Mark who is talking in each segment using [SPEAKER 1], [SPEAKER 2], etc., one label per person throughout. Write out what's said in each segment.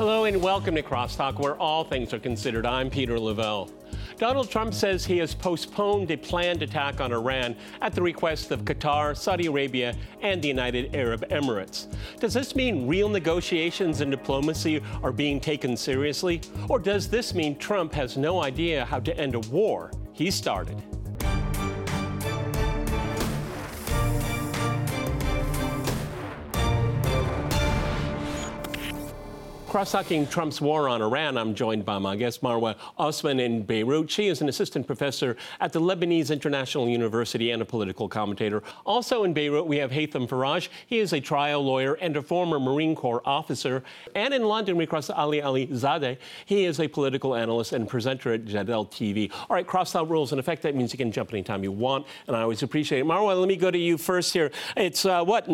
[SPEAKER 1] Hello and welcome to Crosstalk, where all things are considered. I'm Peter Lavelle. Donald Trump says he has postponed a planned attack on Iran at the request of Qatar, Saudi Arabia, and the United Arab Emirates. Does this mean real negotiations and diplomacy are being taken seriously? Or does this mean Trump has no idea how to end a war he started? Cross-talking Trump's war on Iran, I'm joined by my guest, Marwa Osman in Beirut. She is an assistant professor at the Lebanese International University and a political commentator. Also in Beirut, we have Haytham Faraj. He is a trial lawyer and a former Marine Corps officer. And in London, we cross Ali Zadeh. He is a political analyst and presenter at Jadel TV. All right, cross-talk rules in effect. That means you can jump anytime you want, and I always appreciate it. Marwa, let me go to you first here. It's,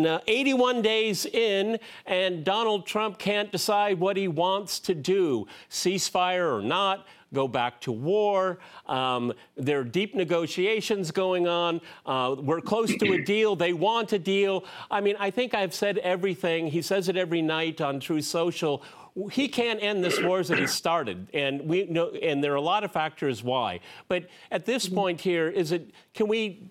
[SPEAKER 1] 81 days in, and Donald Trump can't decide what he wants to do, ceasefire or not, go back to war. There are deep negotiations going on. We're close to a deal. They want a deal. I mean, I think I've said everything. He says it every night on Truth Social. He can't end this war that he started, and we know, and there are a lot of factors why. But at this point here, do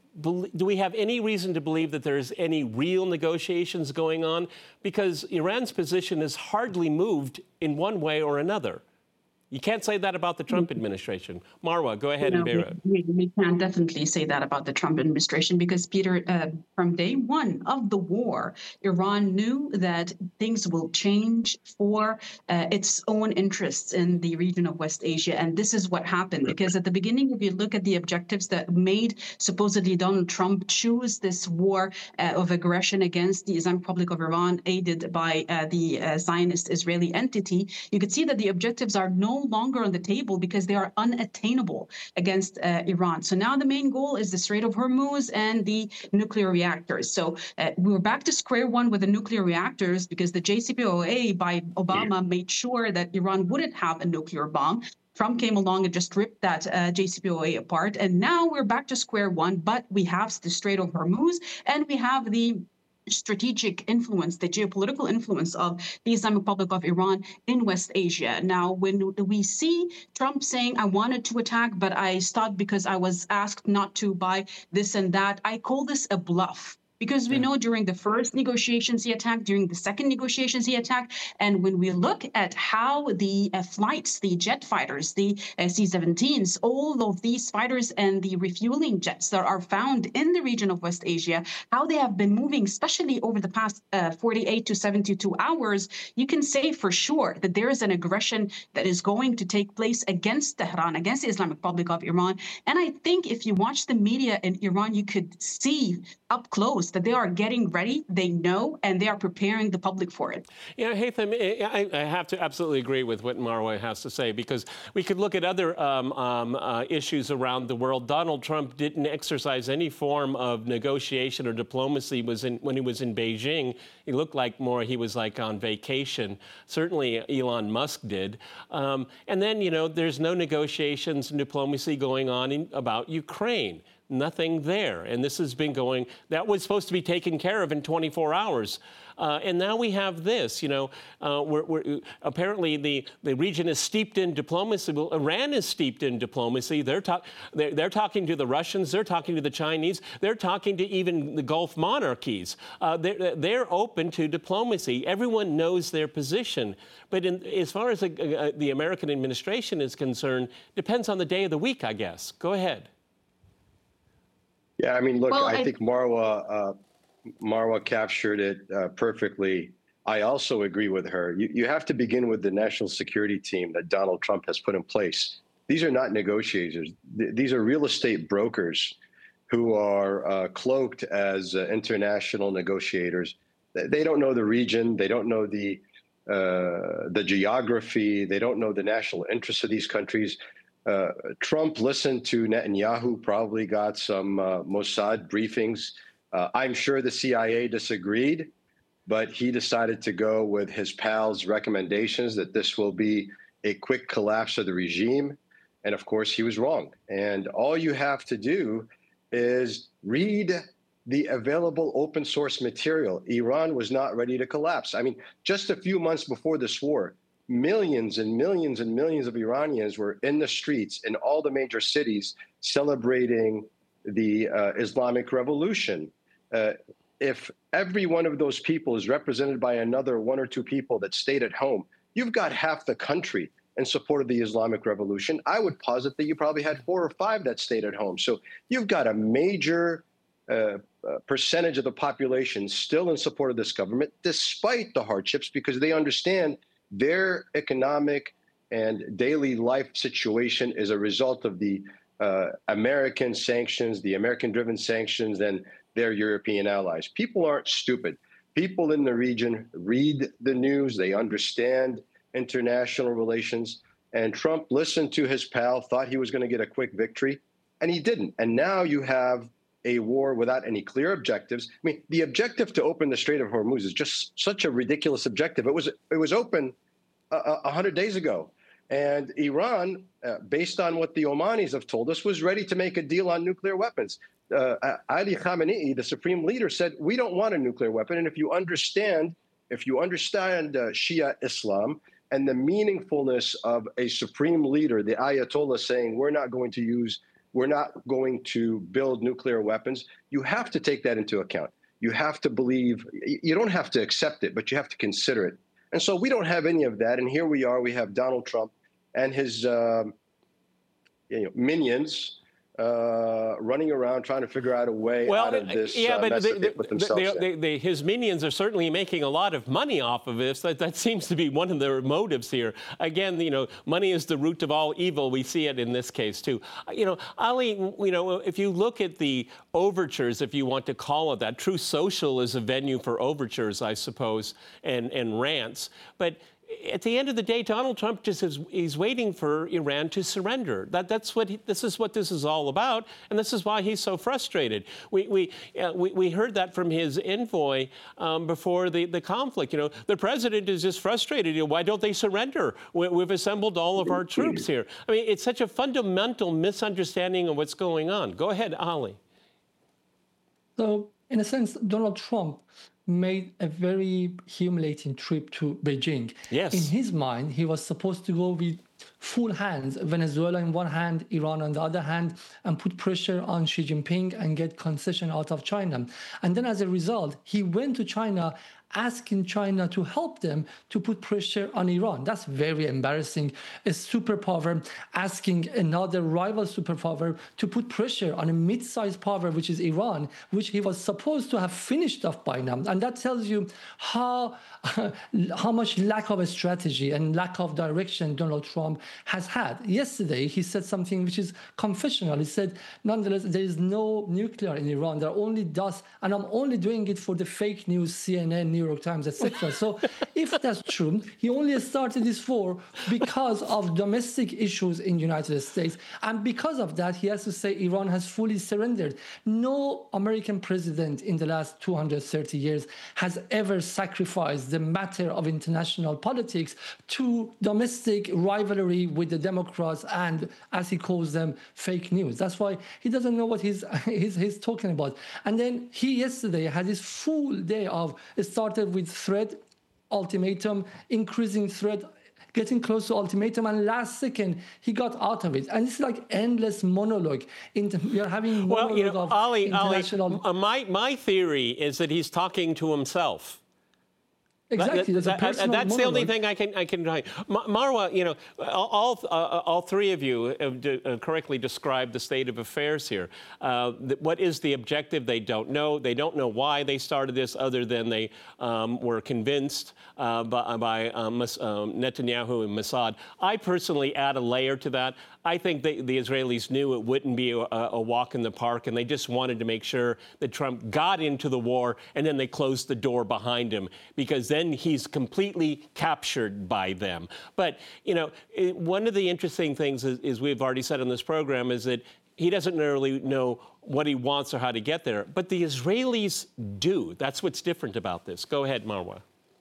[SPEAKER 1] we have any reason to believe that there's any real negotiations going on? Because Iran's position has hardly moved in one way or another. You can't say that about the Trump administration. Marwa, go ahead and Beirut.
[SPEAKER 2] We can definitely say that about the Trump administration because, Peter, from day one of the war, Iran knew that things will change for its own interests in the region of West Asia. And this is what happened, because at the beginning, if you look at the objectives that made supposedly Donald Trump choose this war of aggression against the Islamic Republic of Iran, aided by the Zionist Israeli entity, you could see that the objectives are no longer on the table because they are unattainable against Iran. So now the main goal is the Strait of Hormuz and the nuclear reactors. So we're back to square one with the nuclear reactors because the JCPOA by Obama made sure that Iran wouldn't have a nuclear bomb. Trump came along and just ripped that JCPOA apart. And now we're back to square one, but we have the Strait of Hormuz and we have the strategic influence, the geopolitical influence of the Islamic Republic of Iran in West Asia. Now, when we see Trump saying, I wanted to attack, but I stopped because I was asked not to by this and that, I call this a bluff. Because we know during the first negotiations he attacked, during the second negotiations he attacked, and when we look at how the flights, the jet fighters, the C-17s, all of these fighters and the refueling jets that are found in the region of West Asia, how they have been moving, especially over the past 48 to 72 hours, you can say for sure that there is an aggression that is going to take place against Tehran, against the Islamic Republic of Iran. And I think if you watch the media in Iran, you could see up close that they are getting ready, they know, and they are preparing the public for it.
[SPEAKER 1] Yeah, Haytham, I have to absolutely agree with what Marwa has to say, because we could look at other issues around the world. Donald Trump didn't exercise any form of negotiation or diplomacy when he was in Beijing. He looked like he was like on vacation. Certainly Elon Musk did. And then, there's no negotiations and diplomacy going on about Ukraine. Nothing there. And this has been going, that was supposed to be taken care of in 24 hours. And now we have this, apparently the region is steeped in diplomacy. Well, Iran is steeped in diplomacy. They're talking to the Russians. They're talking to the Chinese. They're talking to even the Gulf monarchies. They're open to diplomacy. Everyone knows their position. But as far as the American administration is concerned, depends on the day of the week, I guess. Go ahead.
[SPEAKER 3] Yeah, I mean, look, I think Marwa captured it perfectly. I also agree with her. You have to begin with the national security team that Donald Trump has put in place. These are not negotiators. These are real estate brokers who are cloaked as international negotiators. They don't know the region. They don't know the geography. They don't know the national interests of these countries. Trump listened to Netanyahu, probably got some Mossad briefings. I'm sure the CIA disagreed, but he decided to go with his pal's recommendations that this will be a quick collapse of the regime. And of course, he was wrong. And all you have to do is read the available open source material. Iran was not ready to collapse. I mean, just a few months before this war, millions and millions and millions of Iranians were in the streets in all the major cities celebrating the Islamic Revolution. If every one of those people is represented by another one or two people that stayed at home, you've got half the country in support of the Islamic Revolution. I would posit that you probably had 4 or 5 that stayed at home. So you've got a major percentage of the population still in support of this government, despite the hardships, because they understand their economic and daily life situation is a result of the American sanctions, the American-driven sanctions, and their European allies. People aren't stupid. People in the region read the news. They understand international relations. And Trump listened to his pal, thought he was going to get a quick victory, and he didn't. And now you have a war without any clear objectives. I mean, the objective to open the Strait of Hormuz is just such a ridiculous objective. It was open 100 days ago. And Iran, based on what the Omanis have told us, was ready to make a deal on nuclear weapons. Ali Khamenei, the supreme leader, said, we don't want a nuclear weapon. And if you understand Shia Islam and the meaningfulness of a supreme leader, the Ayatollah, saying we're not going to build nuclear weapons, you have to take that into account. You have to believe, you don't have to accept it, but you have to consider it. And so we don't have any of that. And here we are, we have Donald Trump and his minions running around trying to figure out a way out of this mess with themselves.
[SPEAKER 1] His minions are certainly making a lot of money off of this. That seems to be one of their motives here. Again, money is the root of all evil. We see it in this case too. Ali, if you look at the overtures, if you want to call it that, Truth Social is a venue for overtures, I suppose, and rants. But at the end of the day, Donald Trump he's waiting for Iran to surrender. This is what this is all about, and this is why he's so frustrated. We heard that from his envoy before the conflict. The president is just frustrated. Why don't they surrender? We've assembled all of our troops here. I mean, it's such a fundamental misunderstanding of what's going on. Go ahead, Ali.
[SPEAKER 4] So, in a sense, Donald Trump made a very humiliating trip to Beijing.
[SPEAKER 1] Yes.
[SPEAKER 4] In his mind, he was supposed to go with full hands, Venezuela in one hand, Iran on the other hand, and put pressure on Xi Jinping and get concession out of China. And then as a result, he went to China asking China to help them to put pressure on Iran. That's very embarrassing. A superpower asking another rival superpower to put pressure on a mid-sized power, which is Iran, which he was supposed to have finished off by now. And that tells you how much lack of a strategy and lack of direction Donald Trump has had. Yesterday, he said something which is confessional. He said, nonetheless, there is no nuclear in Iran. There are only dust, and I'm only doing it for the fake news, CNN, New York Times, etc. So if that's true, he only started this war because of domestic issues in the United States. And because of that, he has to say Iran has fully surrendered. No American president in the last 230 years has ever sacrificed the matter of international politics to domestic rivalry with the Democrats and, as he calls them, fake news. That's why he doesn't know what he's talking about. And then he yesterday had this full day of started with threat, ultimatum, increasing threat, getting close to ultimatum, and last second he got out of it. And it's like endless monologue. We are having monologue of international.
[SPEAKER 1] Ali, my theory is that he's talking to himself.
[SPEAKER 4] Exactly. That's
[SPEAKER 1] the only thing I can Marwa, all three of you have correctly described the state of affairs here. What is the objective? They don't know. They don't know why they started this, other than they were convinced by Netanyahu and Mossad. I personally add a layer to that. I think the Israelis knew it wouldn't be a walk in the park, and they just wanted to make sure that Trump got into the war, and then they closed the door behind him, because then he's completely captured by them. But, one of the interesting things is we've already said on this program is that he doesn't really know what he wants or how to get there. But the Israelis do. That's what's different about this. Go ahead, Marwa.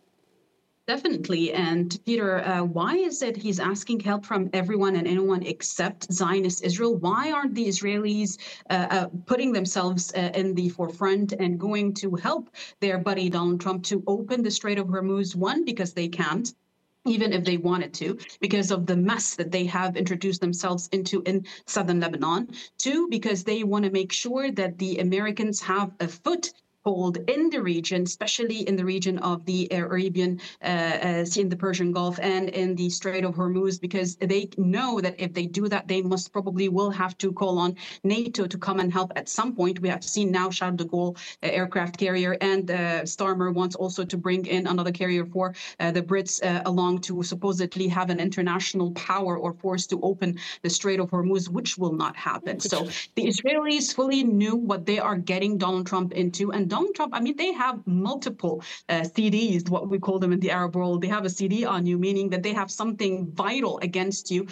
[SPEAKER 2] Definitely. And Peter, why is it he's asking help from everyone and anyone except Zionist Israel? Why aren't the Israelis putting themselves in the forefront and going to help their buddy Donald Trump to open the Strait of Hormuz? One, because they can't. even if they wanted to, because of the mess that they have introduced themselves into in southern Lebanon. Two, because they want to make sure that the Americans have a foothold in the region, especially in the region of the Arabian Sea, in the Persian Gulf, and in the Strait of Hormuz, because they know that if they do that, they most probably will have to call on NATO to come and help at some point. We have seen now Charles de Gaulle aircraft carrier, and Starmer wants also to bring in another carrier for the Brits along to supposedly have an international power or force to open the Strait of Hormuz, which will not happen. So the Israelis fully knew what they are getting Donald Trump into. And Donald Trump, I mean, they have multiple CDs, what we call them in the Arab world. They have a CD on you, meaning that they have something vital against you.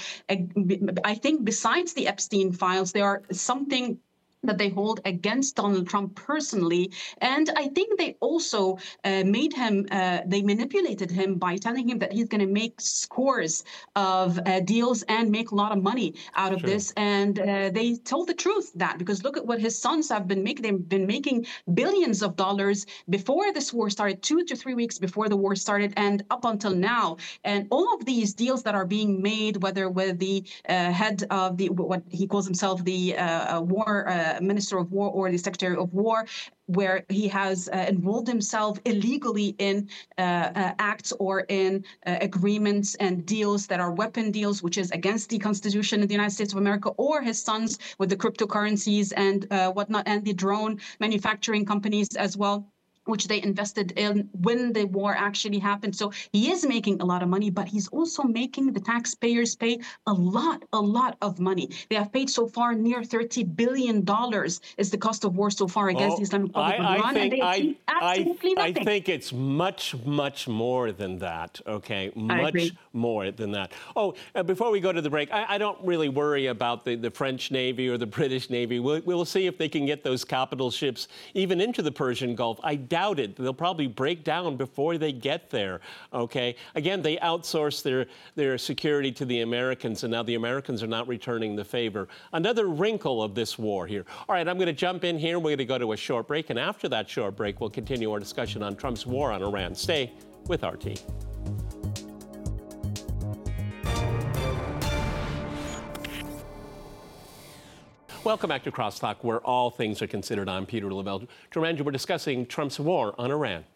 [SPEAKER 2] I think besides the Epstein files, there are something that they hold against Donald Trump personally. And I think they also made him, they manipulated him by telling him that he's going to make scores of deals and make a lot of money out of this. And they told the truth that, because look at what his sons have been making. They've been making billions of dollars before this war started, 2 to 3 weeks before the war started, and up until now. And all of these deals that are being made, whether with the head of the, what he calls himself, the war Minister of War or the Secretary of War, where he has involved himself illegally in acts or in agreements and deals that are weapon deals, which is against the Constitution of the United States of America, or his sons with the cryptocurrencies and whatnot, and the drone manufacturing companies as well, which they invested in when the war actually happened. So he is making a lot of money, but he's also making the taxpayers pay a lot of money. They have paid so far near $30 billion is the cost of war so far against the Islamic Republic of Iran, and they achieved absolutely nothing.
[SPEAKER 1] I think it's much more than that, okay? Much more than that. Oh, before we go to the break, I don't really worry about the French Navy or the British Navy. We'll see if they can get those capital ships even into the Persian Gulf. I doubt it. They'll probably break down before they get there, okay? Again, they outsource their security to the Americans, and now the Americans are not returning the favor. Another wrinkle of this war here. All right, I'm going to jump in here. We're going to go to a short break, and after that short break, we'll continue our discussion on Trump's war on Iran. Stay with RT. Welcome back to Crosstalk, where all things are considered. I'm Peter Lavelle. Turmanji, we're discussing Trump's war on Iran.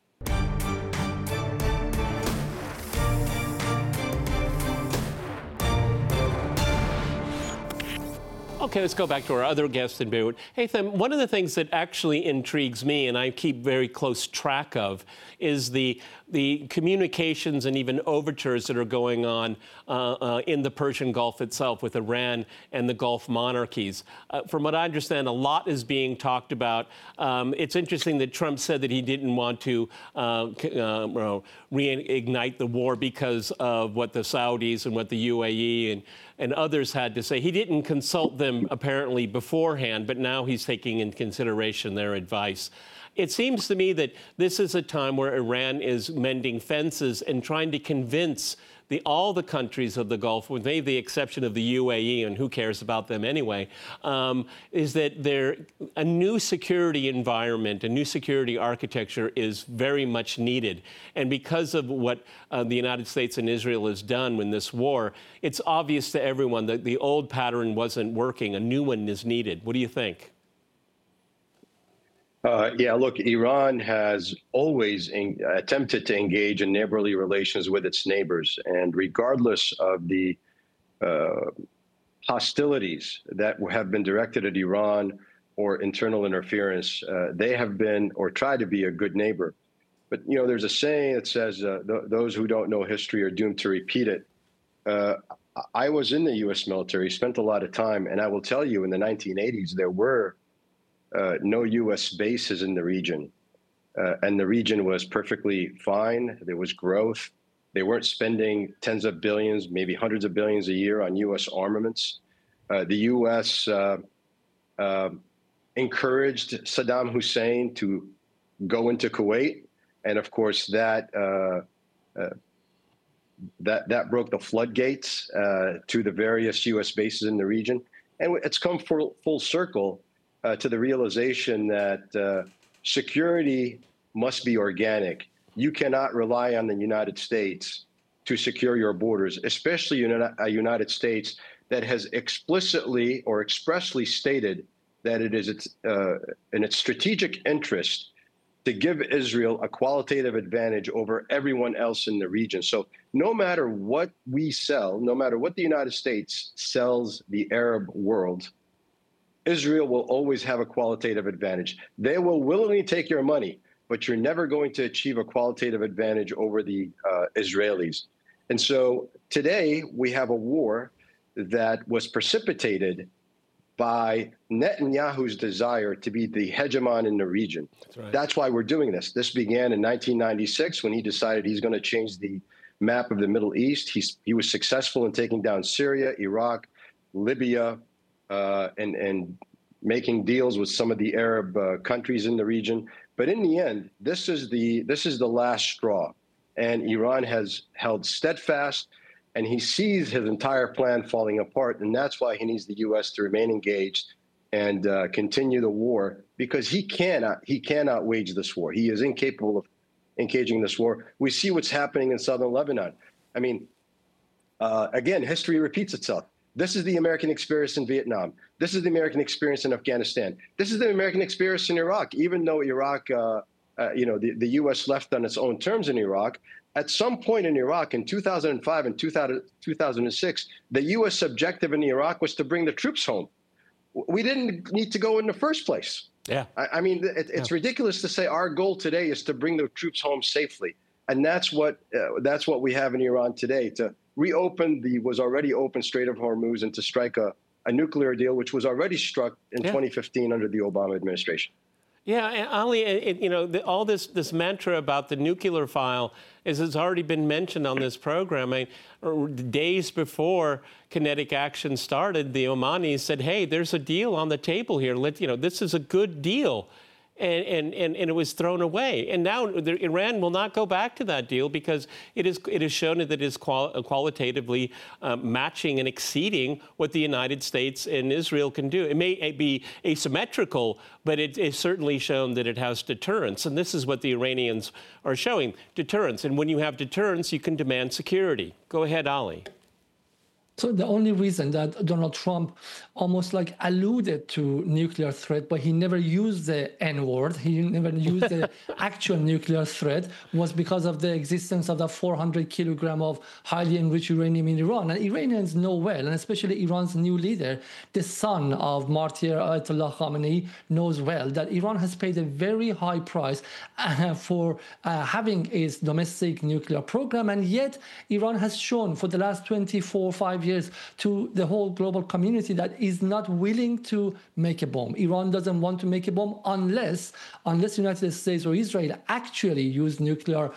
[SPEAKER 1] Okay, let's go back to our other guest in Beirut. Haytham, one of the things that actually intrigues me, and I keep very close track of, is the communications and even overtures that are going on in the Persian Gulf itself with Iran and the Gulf monarchies. From what I understand, a lot is being talked about. It's interesting that Trump said that he didn't want to reignite the war because of what the Saudis and what the UAE and others had to say. He didn't consult them apparently beforehand, but now he's taking into consideration their advice. It seems to me that this is a time where Iran is mending fences and trying to convince all the countries of the Gulf, with maybe the exception of the UAE, and who cares about them anyway, is that a new security environment, a new security architecture is very much needed. And because of what the United States and Israel has done in this war, it's obvious to everyone that the old pattern wasn't working. A new one is needed. What do you think?
[SPEAKER 3] Yeah, look, Iran has always attempted to engage in neighborly relations with its neighbors. And regardless of the hostilities that have been directed at Iran or internal interference, they have been or tried to be a good neighbor. But, you know, there's a saying that says those who don't know history are doomed to repeat it. I was in the U.S. military, spent a lot of time, and I will tell you in the 1980s, there were no U.S. bases in the region. And the region was perfectly fine. There was growth. They weren't spending tens of billions, maybe hundreds of billions a year on U.S. armaments. The U.S. Encouraged Saddam Hussein to go into Kuwait. And of course, that broke the floodgates to the various U.S. bases in the region. And it's come full circle to the realization that security must be organic. You cannot rely on the United States to secure your borders, especially a United States that has explicitly or expressly stated that it is in its strategic interest to give Israel a qualitative advantage over everyone else in the region. So no matter what we sell, no matter what the United States sells the Arab world, Israel will always have a qualitative advantage. They will willingly take your money, but you're never going to achieve a qualitative advantage over the Israelis. And so today we have a war that was precipitated by Netanyahu's desire to be the hegemon in the region. That's why we're doing this. This began in 1996 when he decided he's going to change the map of the Middle East. He was successful in taking down Syria, Iraq, Libya, and making deals with some of the Arab countries in the region. But in the end, this is the last straw. And Iran has held steadfast, and he sees his entire plan falling apart. And that's why he needs the U.S. to remain engaged and continue the war, because he cannot wage this war. He is incapable of engaging this war. We see what's happening in southern Lebanon. I mean, again, history repeats itself. This is the American experience in Vietnam. This is the American experience in Afghanistan. This is the American experience in Iraq. Even though Iraq, the U.S. left on its own terms in Iraq, at some point in Iraq in 2005 and 2006, the U.S. objective in Iraq was to bring the troops home. We didn't need to go in the first place.
[SPEAKER 1] Yeah.
[SPEAKER 3] I mean, it's ridiculous to say our goal today is to bring the troops home safely. And that's what we have in Iran today, to reopen the was already open Strait of Hormuz and to strike a nuclear deal, which was already struck in 2015 under the Obama administration.
[SPEAKER 1] Yeah, and Ali, all this mantra about the nuclear file has already been mentioned on this program. I mean, days before Kinetic Action started, the Omanis said, "Hey, there's a deal on the table here. This is a good deal." And it was thrown away. And now Iran will not go back to that deal because it is shown that it is qualitatively matching and exceeding what the United States and Israel can do. It may be asymmetrical, but it is certainly shown that it has deterrence. And this is what the Iranians are showing, deterrence. And when you have deterrence, you can demand security. Go ahead, Ali.
[SPEAKER 4] So the only reason that Donald Trump almost like alluded to nuclear threat, but he never used the N-word, he never used the actual nuclear threat, was because of the existence of the 400 kilogram of highly enriched uranium in Iran. And Iranians know well, and especially Iran's new leader, the son of martyr Ayatollah Khamenei, knows well that Iran has paid a very high price for having its domestic nuclear program. And yet Iran has shown for the last 5 years to the whole global community that is not willing to make a bomb. Iran doesn't want to make a bomb unless the United States or Israel actually use nuclear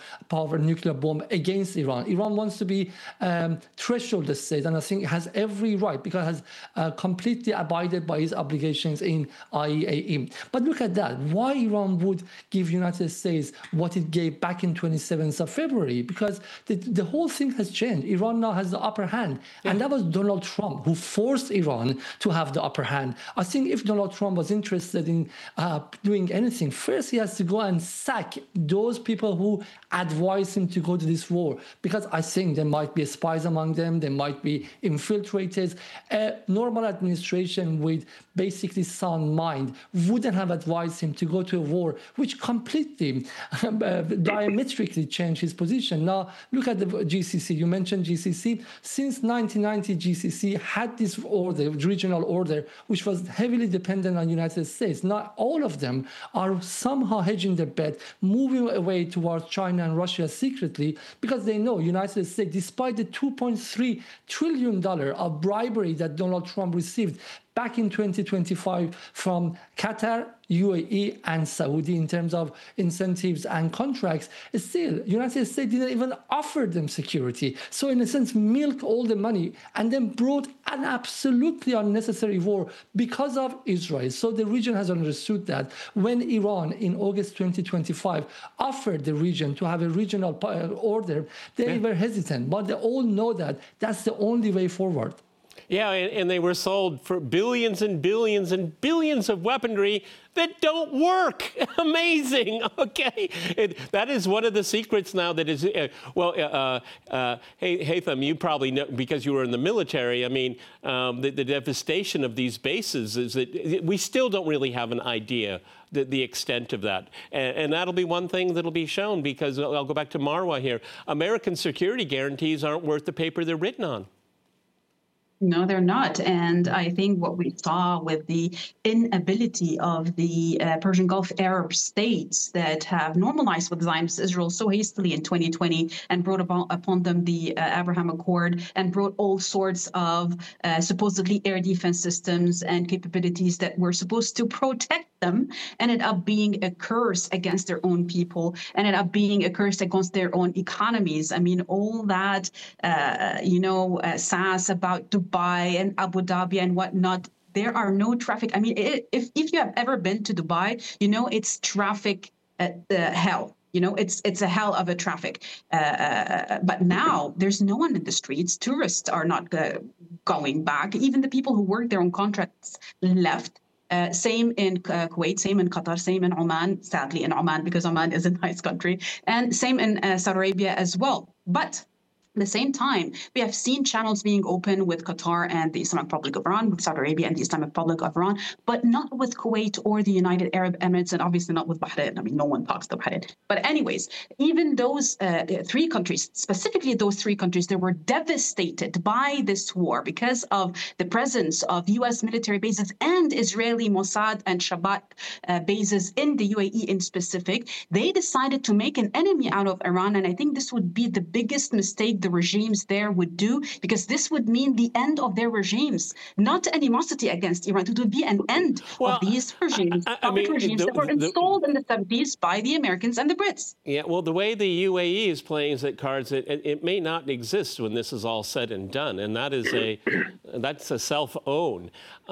[SPEAKER 4] bomb against Iran. Iran wants to be threshold state, and I think it has every right because it has completely abided by its obligations in IAEA. But look at that. Why Iran would give United States what it gave back in 27th of February? Because the whole thing has changed. Iran now has the upper hand. Yeah. And that was Donald Trump who forced Iran to have the upper hand. I think if Donald Trump was interested in doing anything, first he has to go and sack those people who advised him to go to this war, because I think there might be spies among them, there might be infiltrators. A normal administration with basically sound mind wouldn't have advised him to go to a war which completely diametrically changed his position. Now, look at the GCC. You mentioned GCC. Since 1990, GCC had this order, regional order, which was heavily dependent on the United States. Now, all of them are somehow hedging their bet, moving away towards China and Russia secretly, because they know United States, despite the $2.3 trillion of bribery that Donald Trump received back in 2025 from Qatar, UAE, and Saudi in terms of incentives and contracts, still, United States didn't even offer them security. So in a sense, milk all the money and then brought an absolutely unnecessary war because of Israel. So the region has understood that when Iran in August 2025 offered the region to have a regional order, they were hesitant, but they all know that that's the only way forward.
[SPEAKER 1] Yeah, and they were sold for billions and billions and billions of weaponry that don't work. Amazing. Okay. That is one of the secrets now that is, Haytham, you probably know because you were in the military. I mean, the devastation of these bases is that we still don't really have an idea the extent of that. And that'll be one thing that'll be shown because I'll go back to Marwa here. American security guarantees aren't worth the paper they're written on.
[SPEAKER 2] No, they're not. And I think what we saw with the inability of the Persian Gulf Arab states that have normalized with Zionist Israel so hastily in 2020 and brought upon them the Abraham Accord and brought all sorts of supposedly air defense systems and capabilities that were supposed to protect them, ended up being a curse against their own people, ended up being a curse against their own economies. I mean, all that, sass about Dubai and Abu Dhabi and whatnot, there are no traffic. I mean, if you have ever been to Dubai, it's traffic hell. It's a hell of a traffic. But now there's no one in the streets. Tourists are not going back. Even the people who work there on contracts left. Same in Kuwait, same in Qatar, same in Oman, sadly in Oman because Oman is a nice country, and same in Saudi Arabia as well. But at the same time, we have seen channels being open with Qatar and the Islamic Republic of Iran, with Saudi Arabia and the Islamic Republic of Iran, but not with Kuwait or the United Arab Emirates, and obviously not with Bahrain. I mean, no one talks to Bahrain. But anyways, even those three countries, specifically those three countries, they were devastated by this war because of the presence of U.S. military bases and Israeli Mossad and Shabak bases in the UAE in specific. They decided to make an enemy out of Iran, and I think this would be the biggest mistake the regimes there would do, because this would mean the end of their regimes, not animosity against Iran. It would be an end of these regimes, that were installed in the 70s by the Americans and the Brits.
[SPEAKER 1] Yeah, well, the way the UAE is playing its cards, it may not exist when this is all said and done, and that is that's a self-own.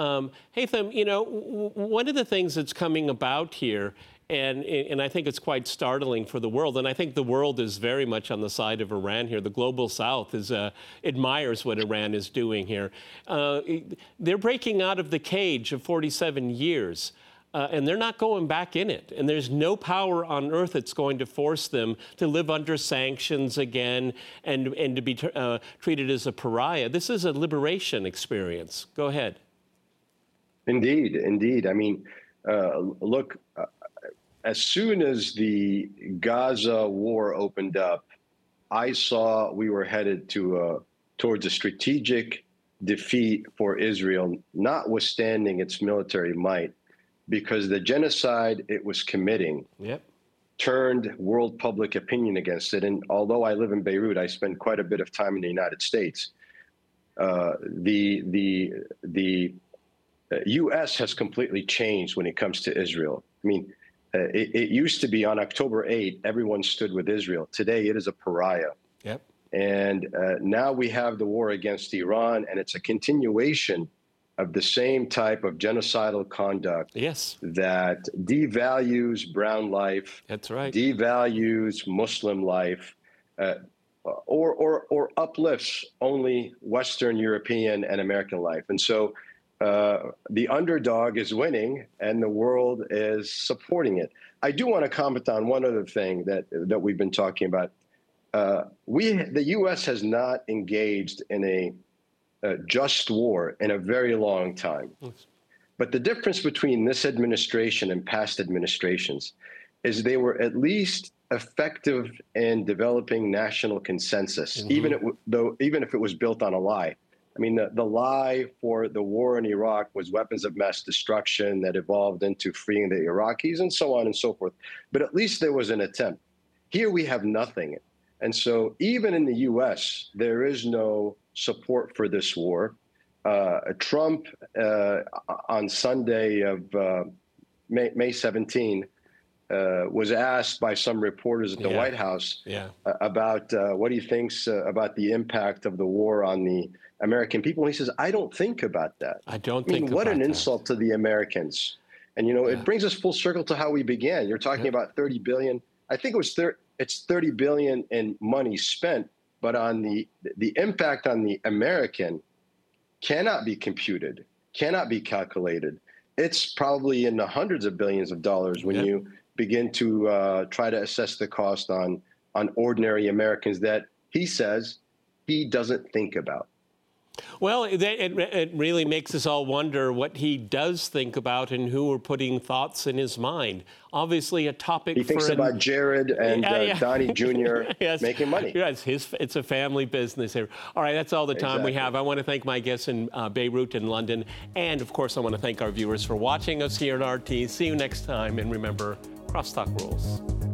[SPEAKER 1] Haytham, one of the things that's coming about here, and I think it's quite startling for the world. And I think the world is very much on the side of Iran here. The global South admires what Iran is doing here. They're breaking out of the cage of 47 years. And they're not going back in it. And there's no power on earth that's going to force them to live under sanctions again and to be treated as a pariah. This is a liberation experience. Go ahead.
[SPEAKER 3] Indeed, indeed. I mean, look, as soon as the Gaza war opened up, I saw we were headed towards a strategic defeat for Israel, notwithstanding its military might, because the genocide it was committing turned world public opinion against it. And although I live in Beirut, I spend quite a bit of time in the United States. The U.S. has completely changed when it comes to Israel. I mean, it used to be on October 8, everyone stood with Israel. Today, it is a pariah.
[SPEAKER 1] Yep.
[SPEAKER 3] And now we have the war against Iran, and it's a continuation of the same type of genocidal conduct that devalues brown life,
[SPEAKER 1] that's right,
[SPEAKER 3] devalues Muslim life, or uplifts only Western European and American life. And so the underdog is winning, and the world is supporting it. I do want to comment on one other thing that we've been talking about. The U.S. has not engaged in a just war in a very long time. But the difference between this administration and past administrations is they were at least effective in developing national consensus, even if it was built on a lie. I mean, the lie for the war in Iraq was weapons of mass destruction that evolved into freeing the Iraqis and so on and so forth. But at least there was an attempt. Here we have nothing. And so even in the U.S., there is no support for this war. Trump, on Sunday of May 17, was asked by some reporters at the White House about what he thinks about the impact of the war on the American people. And he says, I don't think about that.
[SPEAKER 1] I mean,
[SPEAKER 3] what an insult to the Americans. And, it brings us full circle to how we began. You're talking about 30 billion. I think it's 30 billion in money spent, but on the impact on the American cannot be computed, cannot be calculated. It's probably in the hundreds of billions of dollars when you begin to try to assess the cost on ordinary Americans that he says he doesn't think about.
[SPEAKER 1] Well, it really makes us all wonder what he does think about and who are putting thoughts in his mind. Obviously, a topic
[SPEAKER 3] he thinks about Jared and Donnie Jr.
[SPEAKER 1] Yes.
[SPEAKER 3] making money.
[SPEAKER 1] Yes, it's a family business here. All right, that's all the time we have. I want to thank my guests in Beirut and London. And, of course, I want to thank our viewers for watching us here at RT. See you next time. And remember, crosstalk rules.